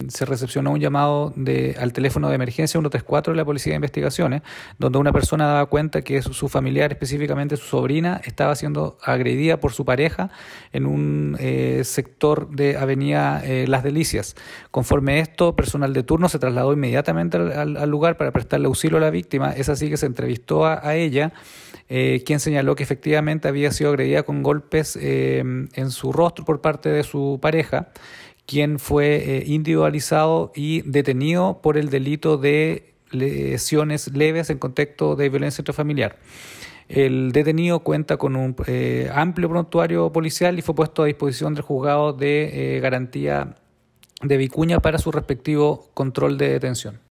se recepcionó un llamado al teléfono de emergencia 134 de la Policía de Investigaciones, donde una persona daba cuenta que su familiar, específicamente su sobrina, estaba siendo agredida por su pareja en un sector de Avenida Las Delicias. Conforme a esto, personal de turno se trasladó inmediatamente al lugar para prestarle auxilio a la víctima. Es así que se entrevistó a ella, quien señaló que efectivamente había sido agredida con golpes en su rostro por parte de su pareja, quien fue individualizado y detenido por el delito de lesiones leves en contexto de violencia intrafamiliar. El detenido cuenta con un amplio prontuario policial y fue puesto a disposición del juzgado de garantía de Vicuña para su respectivo control de detención.